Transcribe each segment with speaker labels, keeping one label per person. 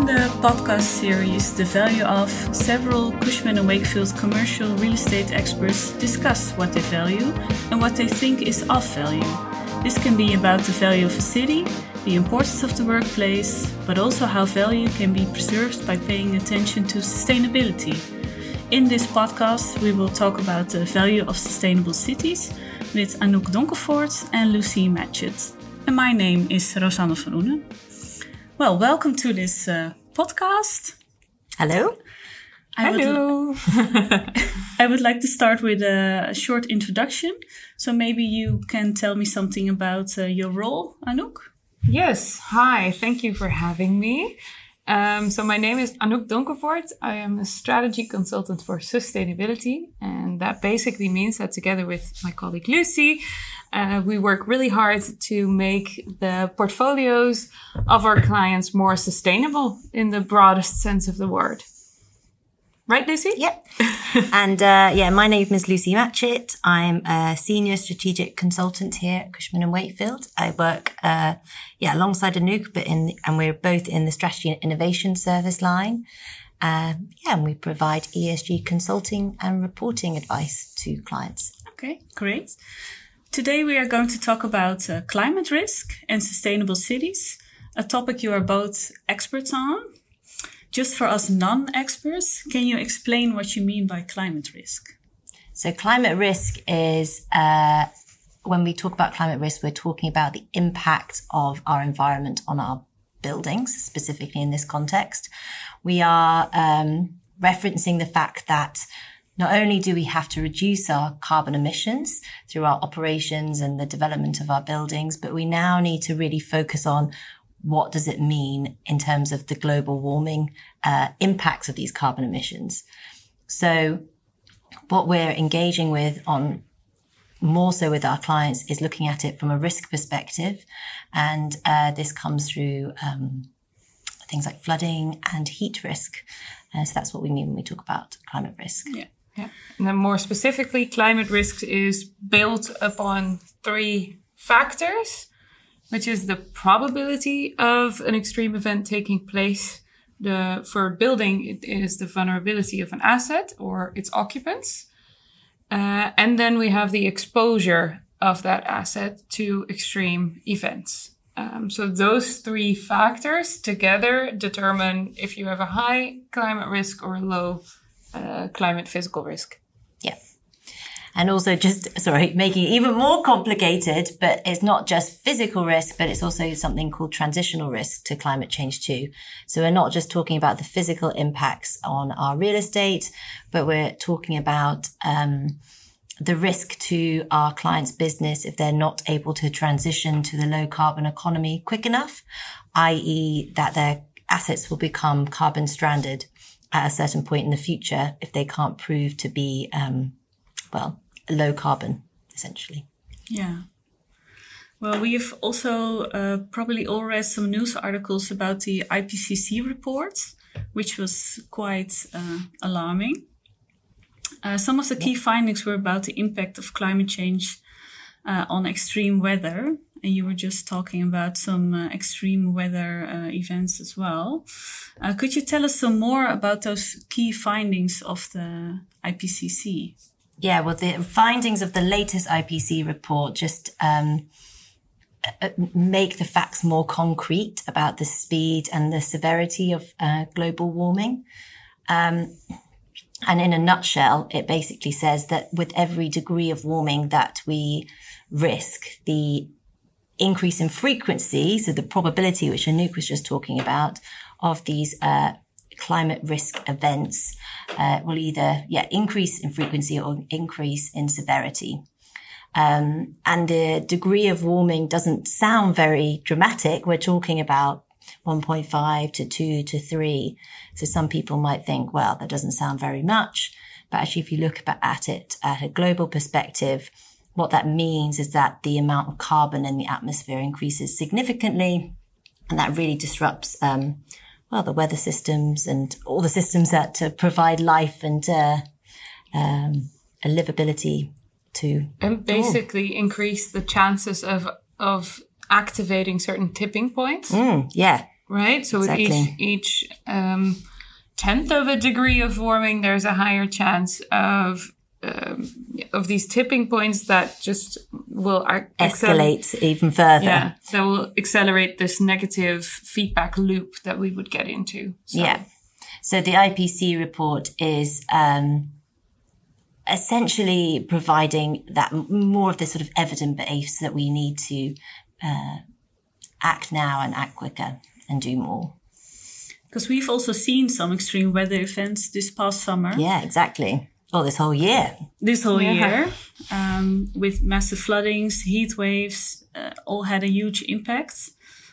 Speaker 1: the podcast series The Value of, several Cushman & Wakefield commercial real estate experts discuss what they value and what they think is of value. This can be about the value of a city, the importance of the workplace, but also how value can be preserved by paying attention to sustainability. In this podcast, we will talk about the value of sustainable cities with Anouk Donkervoort and Lucy Matchett. And my name is Rosanne van Oenen. Well, welcome to this podcast.
Speaker 2: Hello.
Speaker 1: Hello. I would like to start with a short introduction. So maybe you can tell me something about your role, Anouk?
Speaker 3: Yes. Hi. Thank you for having me. So my name is Anouk Donkervoort. I am a strategy consultant for sustainability. And that basically means that together with my colleague Lucy, we work really hard to make the portfolios of our clients more sustainable in the broadest sense of the word. Right, Lucy?
Speaker 2: Yep. And my name is Lucy Matchett. I'm a senior strategic consultant here at Cushman & Wakefield. I work alongside Anouk, and we're both in the strategy and innovation service line. And we provide ESG consulting and reporting advice to clients.
Speaker 1: Okay, great. Today we are going to talk about climate risk and sustainable cities, a topic you are both experts on. Just for us non-experts, can you explain what you mean by climate risk?
Speaker 2: So climate risk is, when we talk about climate risk, we're talking about the impact of our environment on our buildings, specifically in this context. We are referencing the fact that not only do we have to reduce our carbon emissions through our operations and the development of our buildings, but we now need to really focus on what does it mean in terms of the global warming impacts of these carbon emissions. So what we're engaging with on more so with our clients is looking at it from a risk perspective. And this comes through things like flooding and heat risk. So that's what we mean when we talk about climate risk.
Speaker 3: Yeah. And then more specifically, climate risk is built upon three factors, which is the probability of an extreme event taking place. For a building, it is the vulnerability of an asset or its occupants. And then we have the exposure of that asset to extreme events. So those three factors together determine if you have a high climate risk or a low climate physical risk.
Speaker 2: Yeah. And also making it even more complicated, but it's not just physical risk, but it's also something called transitional risk to climate change too. So we're not just talking about the physical impacts on our real estate, but we're talking about the risk to our clients' business if they're not able to transition to the low carbon economy quick enough, i.e. that their assets will become carbon stranded at a certain point in the future if they can't prove to be, low carbon, essentially.
Speaker 1: Yeah. Well, we have also probably all read some news articles about the IPCC report, which was quite alarming. Some of the key findings were about the impact of climate change on extreme weather. And you were just talking about some extreme weather events as well. Could you tell us some more about those key findings of the IPCC?
Speaker 2: Yeah, well, the findings of the latest IPCC report just make the facts more concrete about the speed and the severity of global warming. And in a nutshell, it basically says that with every degree of warming that we risk, the increase in frequency, so the probability, which Anouk was just talking about, of these climate risk events will either increase in frequency or increase in severity. And the degree of warming doesn't sound very dramatic. We're talking about 1.5 to 2 to 3. So some people might think, well, that doesn't sound very much. But actually, if you look at it at a global perspective, what that means is that the amount of carbon in the atmosphere increases significantly. And that really disrupts, the weather systems and all the systems that provide life and a livability to.
Speaker 3: And basically increase the chances of activating certain tipping points. right? So
Speaker 2: Exactly.
Speaker 3: with each tenth of a degree of warming, there's a higher chance of these tipping points that just will
Speaker 2: escalate even further.
Speaker 3: Yeah, that will accelerate this negative feedback loop that we would get into. So.
Speaker 2: Yeah. So the IPCC report is essentially providing that more of the sort of evidence base that we need to act now and act quicker and do more.
Speaker 1: Because we've also seen some extreme weather events this past summer.
Speaker 2: Yeah, exactly. Oh, this whole year.
Speaker 1: This whole year, with massive floodings, heat waves, all had a huge impact.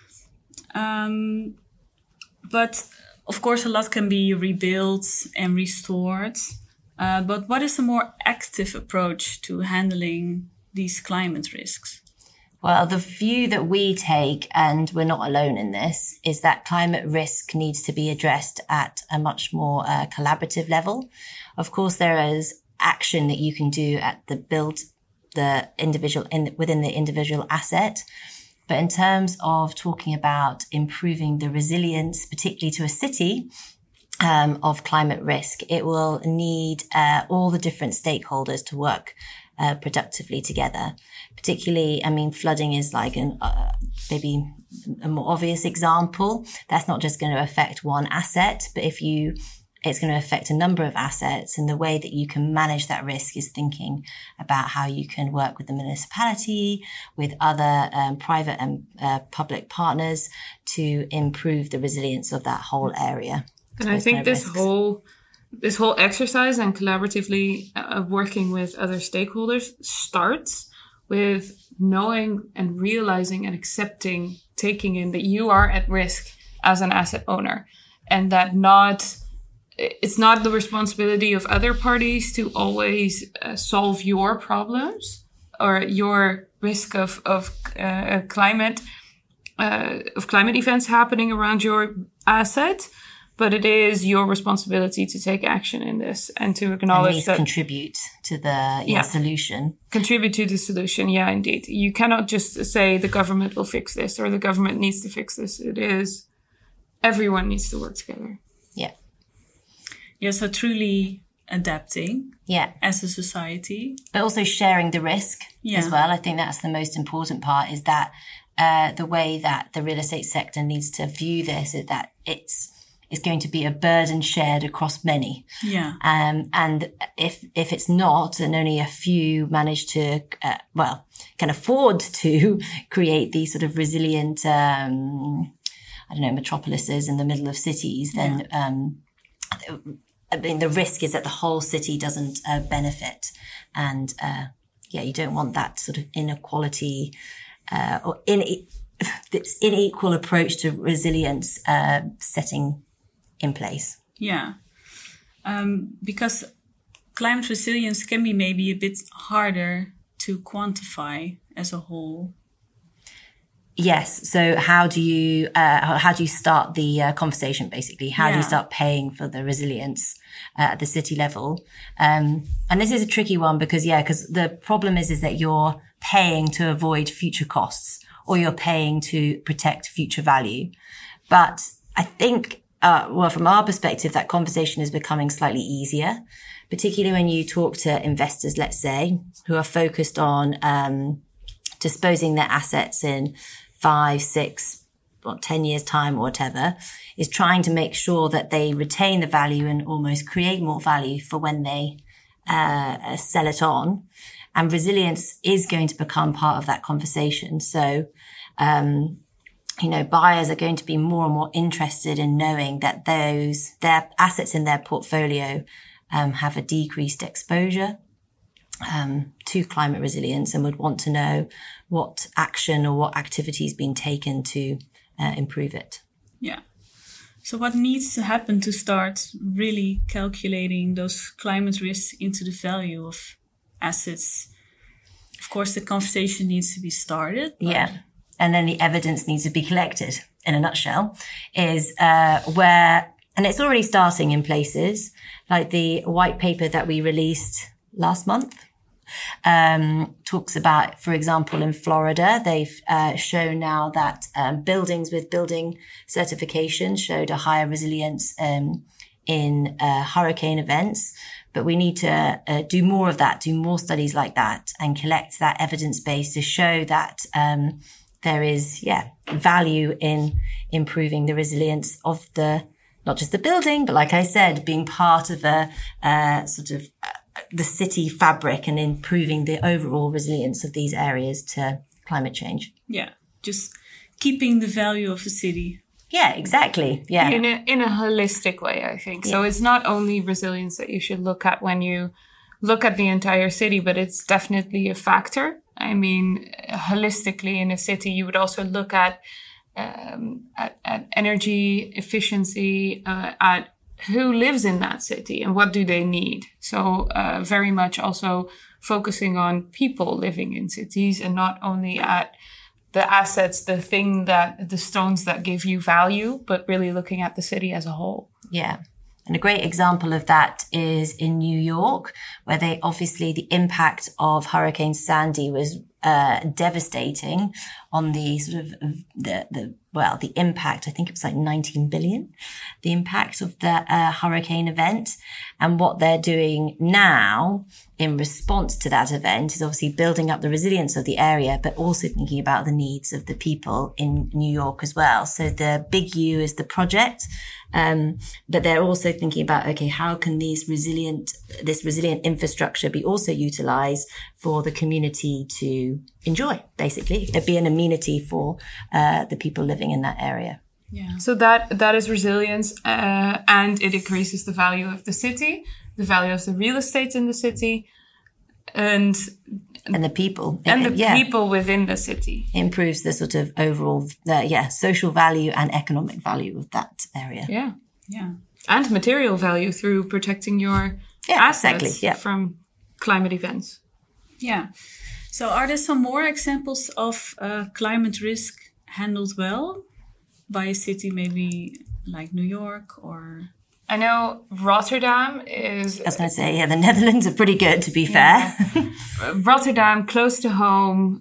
Speaker 1: But of course, a lot can be rebuilt and restored. But what is a more active approach to handling these climate risks?
Speaker 2: Well, the view that we take, and we're not alone in this, is that climate risk needs to be addressed at a much more collaborative level. Of course, there is action that you can do at the individual within the individual asset. But in terms of talking about improving the resilience, particularly to a city, of climate risk, it will need all the different stakeholders to work productively together. Particularly, I mean, flooding is like maybe a more obvious example. That's not just going to affect one asset, but it's going to affect a number of assets. And the way that you can manage that risk is thinking about how you can work with the municipality, with other private and public partners to improve the resilience of that whole area.
Speaker 3: And I think this whole exercise and collaboratively working with other stakeholders starts with knowing and realizing and accepting, taking in that you are at risk as an asset owner, and that it's not the responsibility of other parties to always solve your problems or your risk of climate events happening around your asset. But it is your responsibility to take action in this and to acknowledge that
Speaker 2: contribute to the solution.
Speaker 3: Contribute to the solution. Yeah, indeed. You cannot just say the government will fix this or the government needs to fix this. It is everyone needs to work together.
Speaker 2: Yeah.
Speaker 1: Yeah. So truly adapting.
Speaker 2: Yeah.
Speaker 1: As a society,
Speaker 2: but also sharing the risk as well. I think that's the most important part. Is that the way that the real estate sector needs to view this is that it's going to be a burden shared across many.
Speaker 1: Yeah.
Speaker 2: And if it's not, and only a few manage to, can afford to create these sort of resilient, metropolises in the middle of cities, then, I mean, the risk is that the whole city doesn't benefit. And, you don't want that sort of inequality, or this unequal approach to resilience, setting in place.
Speaker 1: Yeah. Because climate resilience can be maybe a bit harder to quantify as a whole.
Speaker 2: Yes. So how do you start the conversation, basically? How do you start paying for the resilience at the city level? And this is a tricky one because the problem is that you're paying to avoid future costs, or you're paying to protect future value. But I think, from our perspective, that conversation is becoming slightly easier, particularly when you talk to investors, let's say, who are focused on disposing their assets in 5, 6, or 10 years' time or whatever, is trying to make sure that they retain the value and almost create more value for when they sell it on. And resilience is going to become part of that conversation. So, buyers are going to be more and more interested in knowing that their assets in their portfolio have a decreased exposure to climate resilience, and would want to know what action or what activity has been taken to improve it.
Speaker 1: Yeah. So what needs to happen to start really calculating those climate risks into the value of assets? Of course, the conversation needs to be started.
Speaker 2: Yeah. And then the evidence needs to be collected, in a nutshell, is and it's already starting in places, like the white paper that we released last month. talks about, for example, in Florida, they've shown now that buildings with building certification showed a higher resilience in hurricane events. But we need to do more of that, do more studies like that, and collect that evidence base to show that there is, value in improving the resilience of not just the building, but like I said, being part of the city fabric and improving the overall resilience of these areas to climate change.
Speaker 1: Yeah, just keeping the value of the city.
Speaker 2: Yeah, exactly. Yeah.
Speaker 3: In a holistic way, I think. Yeah. So it's not only resilience that you should look at when you look at the entire city, but it's definitely a factor. I mean, holistically in a city, you would also look at energy efficiency, at who lives in that city and what do they need. So very much also focusing on people living in cities and not only at the assets, the stones that give you value, but really looking at the city as a whole.
Speaker 2: Yeah. And a great example of that is in New York, where the impact of Hurricane Sandy was devastating on the sort of the impact. I think it was like 19 billion, the impact of the hurricane event. And what they're doing now in response to that event is obviously building up the resilience of the area, but also thinking about the needs of the people in New York as well. So the Big U is the project. But they're also thinking about, okay, how can this resilient infrastructure be also utilized for the community to enjoy, basically, be an amenity for the people living in that area.
Speaker 3: Yeah. So that is resilience, and it increases the value of the city, the value of the real estate in the city, and
Speaker 2: the people.
Speaker 3: People within the city.
Speaker 2: Improves the sort of overall, social value and economic value of that area.
Speaker 3: Yeah. Yeah. And material value through protecting your assets from climate events.
Speaker 1: Yeah. So are there some more examples of climate risk handled well by a city, maybe like New York or...
Speaker 3: I know Rotterdam is...
Speaker 2: I was going to say, the Netherlands are pretty good, to be fair.
Speaker 3: Rotterdam, close to home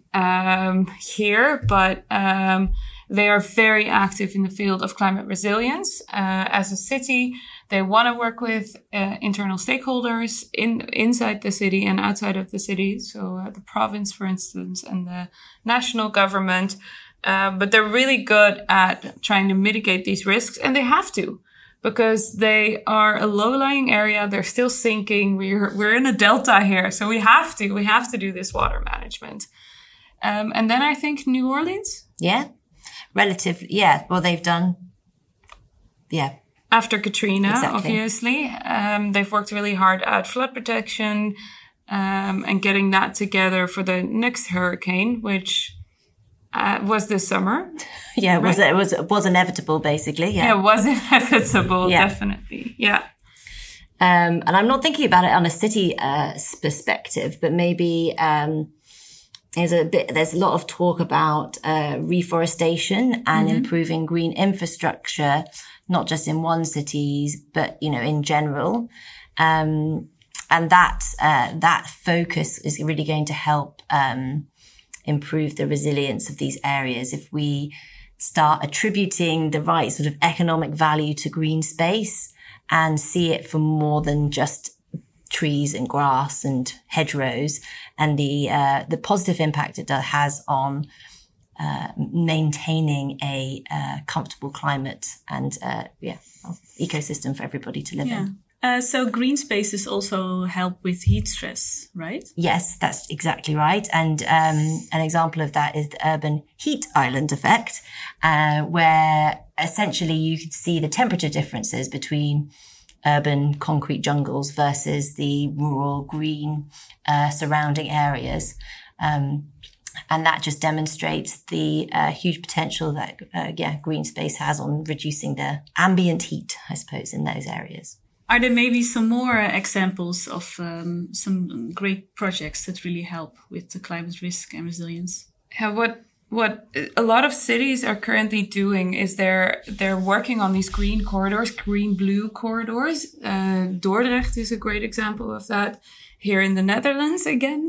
Speaker 3: here, but they are very active in the field of climate resilience. As a city, they want to work with internal stakeholders inside the city and outside of the city. So the province, for instance, and the national government. But they're really good at trying to mitigate these risks, and they have to. Because they are a low-lying area, they're still sinking. We're in a delta here, so we have to do this water management. And then I think New Orleans.
Speaker 2: Yeah, relatively. Yeah, well, they've done. Yeah.
Speaker 3: After Katrina, obviously, they've worked really hard at flood protection and getting that together for the next hurricane, which was this summer.
Speaker 2: Yeah, right? It was inevitable, basically. Yeah,
Speaker 3: it was inevitable, definitely. Yeah.
Speaker 2: And I'm not thinking about it on a city perspective, but maybe there's a lot of talk about reforestation and improving green infrastructure, not just in one cities, but in general. And that focus is really going to help improve the resilience of these areas if we start attributing the right sort of economic value to green space and see it for more than just trees and grass and hedgerows, and the positive impact it has on maintaining a comfortable climate and ecosystem for everybody to live in.
Speaker 1: So green spaces also help with heat stress, right?
Speaker 2: Yes, that's exactly right. And an example of that is the urban heat island effect, where essentially you could see the temperature differences between urban concrete jungles versus the rural green surrounding areas. And that just demonstrates the huge potential that green space has on reducing the ambient heat, I suppose, in those areas.
Speaker 1: Are there maybe some more examples of some great projects that really help with the climate risk and resilience?
Speaker 3: What a lot of cities are currently doing is they're working on these green corridors, green-blue corridors. Dordrecht is a great example of that. here in the Netherlands again,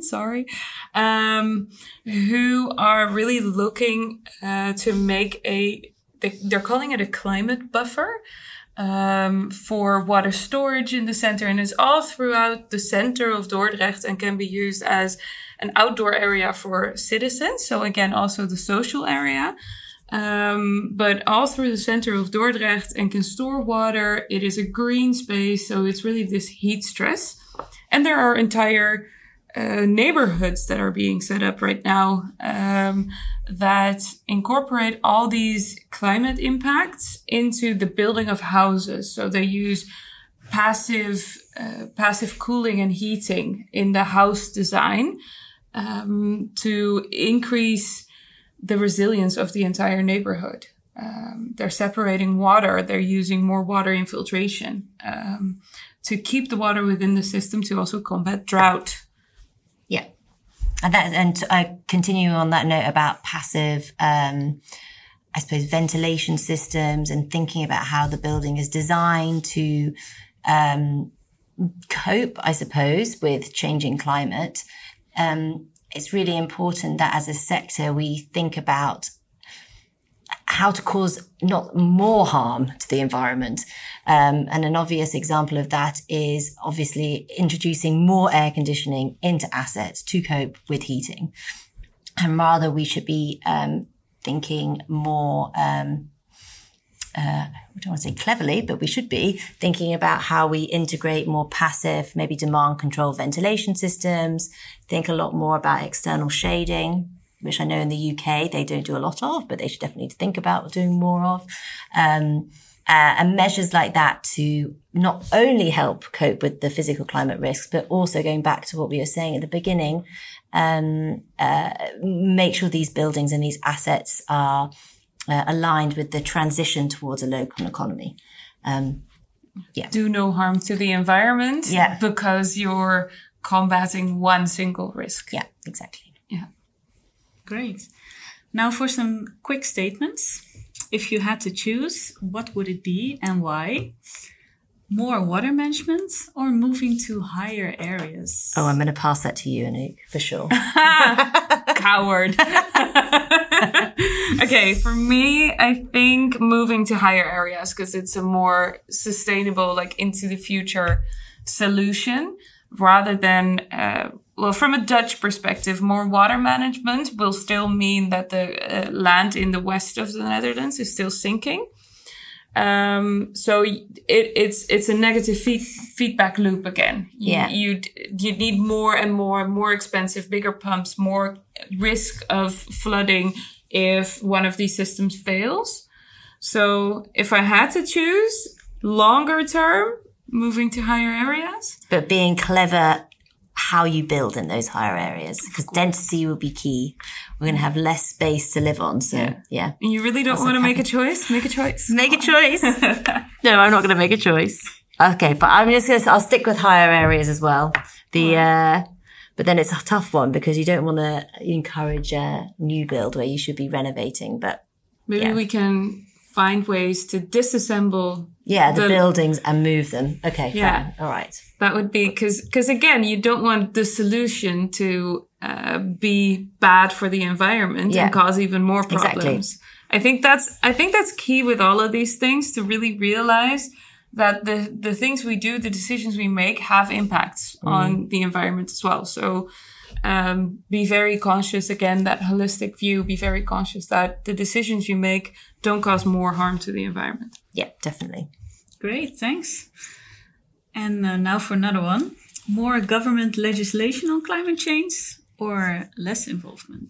Speaker 3: who are really looking to make they're calling it a climate buffer for water storage in the center. And it's all throughout the center of Dordrecht and can be used as an outdoor area for citizens. So again, also the social area. But all through the center of Dordrecht and can store water. It is a green space, so it's really this heat stress. And there are entire neighborhoods that are being set up right now that incorporate all these climate impacts into the building of houses. So they use passive cooling and heating in the house design to increase the resilience of the entire neighborhood. They're separating water. They're using more water infiltration to keep the water within the system to also combat drought.
Speaker 2: Yeah. And I continue on that note about passive, I suppose, ventilation systems and thinking about how the building is designed to cope, I suppose, with changing climate. It's really important that as a sector, we think about how to cause not more harm to the environment. And an obvious example of that is obviously introducing more air conditioning into assets to cope with heating. And rather, we should be thinking more, I don't want to say cleverly, but we should be thinking about how we integrate more passive, maybe demand control ventilation systems, think a lot more about external shading, which I know in the UK they don't do a lot of, but they should definitely think about doing more of. And measures like that to not only help cope with the physical climate risks, but also going back to what we were saying at the beginning, make sure these buildings and these assets are aligned with the transition towards a low-carbon economy.
Speaker 3: Do no harm to the environment because you're combating one single risk.
Speaker 2: Yeah, exactly.
Speaker 3: Yeah.
Speaker 1: Great. Now for some quick statements. If you had to choose, what would it be and why? More water management or moving to higher areas?
Speaker 2: Oh, I'm going to pass that to you, Anouk, for sure.
Speaker 3: Coward. Okay, for me, I think moving to higher areas because it's a more sustainable, like into the future solution rather than, from a Dutch perspective, more water management will still mean that the land in the west of the Netherlands is still sinking. So it's a negative feedback loop again. You need more and more expensive, bigger pumps, more risk of flooding if one of these systems fails. So if I had to choose longer term, moving to higher areas.
Speaker 2: But being clever how you build in those higher areas, because density will be key. We're going to have less space to live on. So, yeah.
Speaker 3: And you really don't want to make a choice? Make a choice.
Speaker 2: Make a choice. No, I'm not going to make a choice. Okay, but I'll stick with higher areas as well. But then it's a tough one because you don't want to encourage a new build where you should be renovating. But
Speaker 3: maybe we can find ways to disassemble
Speaker 2: the buildings and move them. Okay, fine. All right.
Speaker 3: That would be because again, you don't want the solution to be bad for the environment and cause even more problems. Exactly. I think that's key with all of these things, to really realize that the things we do, the decisions we make have impacts on the environment as well. So be very conscious, again, that holistic view, be very conscious that the decisions you make don't cause more harm to the environment.
Speaker 2: Yeah, definitely.
Speaker 1: Great, thanks. And now for another one. More government legislation on climate change or less involvement?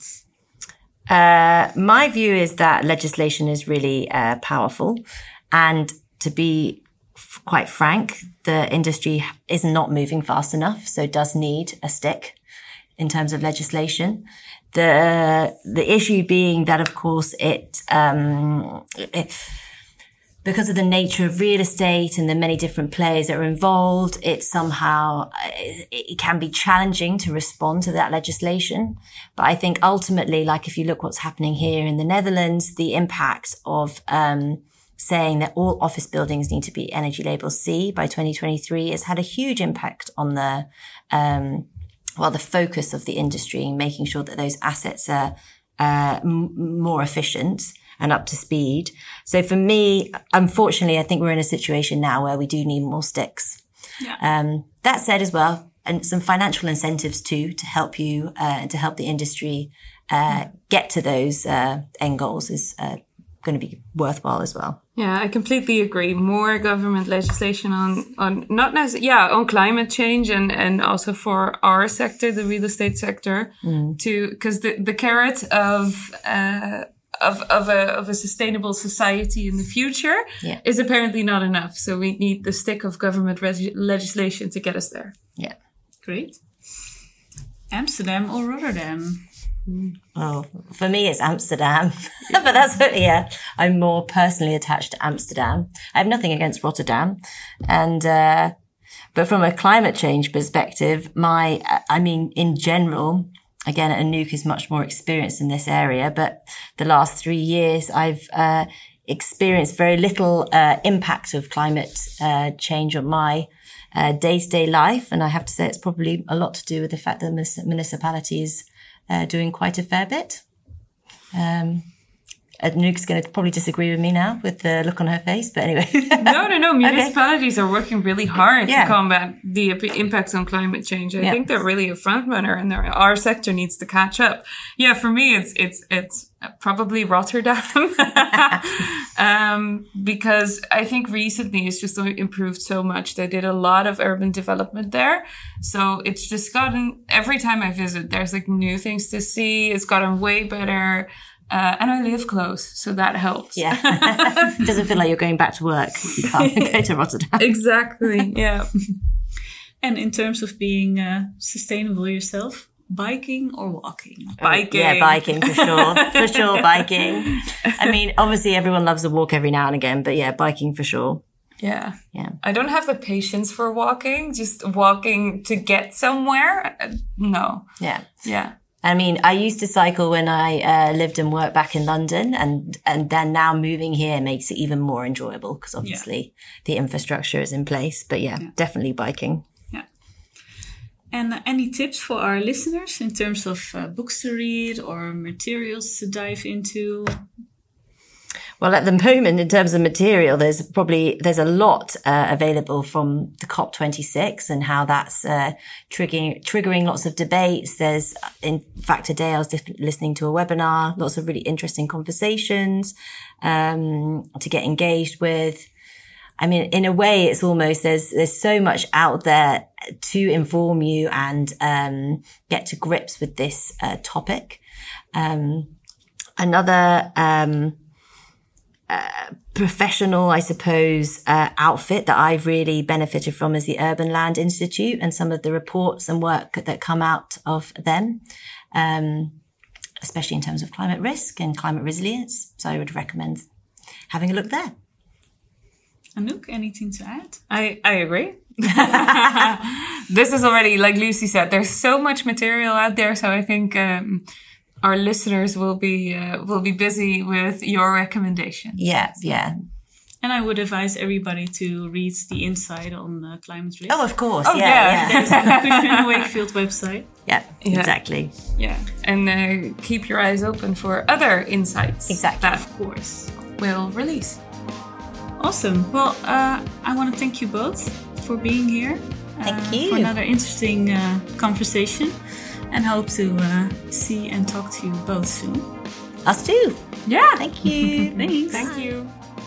Speaker 2: My view is that legislation is really powerful. And to be quite frank, the industry is not moving fast enough, so does need a stick in terms of legislation. The issue being that, of course, because of the nature of real estate and the many different players that are involved, it can be challenging to respond to that legislation. But I think ultimately, like if you look what's happening here in the Netherlands, the impact of saying that all office buildings need to be energy label C by 2023 has had a huge impact on the focus of the industry, making sure that those assets are more efficient and up to speed. So for me, unfortunately, I think we're in a situation now where we do need more sticks. Yeah. That said as well, and some financial incentives too, to help you, to help the industry get to those end goals is going to be worthwhile as well.
Speaker 3: Yeah, I completely agree. More government legislation on not necessarily, on climate change and also for our sector, the real estate sector, because the carrot of a sustainable society in the future is apparently not enough. So we need the stick of government legislation to get us there.
Speaker 2: Yeah.
Speaker 1: Great. Amsterdam or Rotterdam?
Speaker 2: Oh, for me, it's Amsterdam, but that's, I'm more personally attached to Amsterdam. I have nothing against Rotterdam. And, but from a climate change perspective, in general, again, Anouk is much more experienced in this area, but the last 3 years, I've, experienced very little, impact of climate, change on my, day-to-day life. And I have to say it's probably a lot to do with the fact that the municipality is doing quite a fair bit. Anouk's going to probably disagree with me now with the look on her face, but anyway.
Speaker 3: No. Municipalities are working really hard to combat the impacts on climate change. I think they're really a front runner, and our sector needs to catch up. Yeah, for me, it's probably Rotterdam, because I think recently it's just improved so much. They did a lot of urban development there, so it's just gotten. Every time I visit, there's like new things to see. It's gotten way better. And I live close, so that helps.
Speaker 2: Yeah. It doesn't feel like you're going back to work. You can't go to Rotterdam.
Speaker 3: Exactly, yeah.
Speaker 1: And in terms of being sustainable yourself, biking or walking?
Speaker 3: Biking.
Speaker 2: Yeah, biking for sure. For sure, biking. I mean, obviously everyone loves a walk every now and again, but yeah, biking for sure.
Speaker 3: Yeah. I don't have the patience for walking, just walking to get somewhere. No.
Speaker 2: Yeah. I mean, I used to cycle when I lived and worked back in London, and then now moving here makes it even more enjoyable because obviously the infrastructure is in place. But definitely biking.
Speaker 1: Yeah. And any tips for our listeners in terms of books to read or materials to dive into?
Speaker 2: Well, at the moment, in terms of material, there's a lot available from the COP26 and how that's triggering lots of debates. There's, in fact, today I was listening to a webinar, lots of really interesting conversations to get engaged with. I mean, in a way, it's almost there's so much out there to inform you and get to grips with this topic. Another professional, I suppose, outfit that I've really benefited from is the Urban Land Institute and some of the reports and work that come out of them, especially in terms of climate risk and climate resilience. So I would recommend having a look there.
Speaker 1: Anouk, anything to add?
Speaker 3: I agree. This is already, like Lucy said, there's so much material out there. So I think our listeners will be busy with your recommendation.
Speaker 2: Yeah.
Speaker 1: And I would advise everybody to read the inside on climate risk.
Speaker 2: Oh, of course.
Speaker 3: Yeah.
Speaker 1: There's on the Cushman & Wakefield website.
Speaker 2: Yeah, exactly.
Speaker 3: Yeah, and keep your eyes open for other insights.
Speaker 2: Exactly.
Speaker 3: That, of course, will release.
Speaker 1: Awesome. Well, I want to thank you both for being here.
Speaker 2: Thank you.
Speaker 1: For another interesting conversation. And hope to see and talk to you both soon.
Speaker 2: Us too.
Speaker 3: Yeah.
Speaker 2: Thank you.
Speaker 1: Thanks.
Speaker 3: Thank you.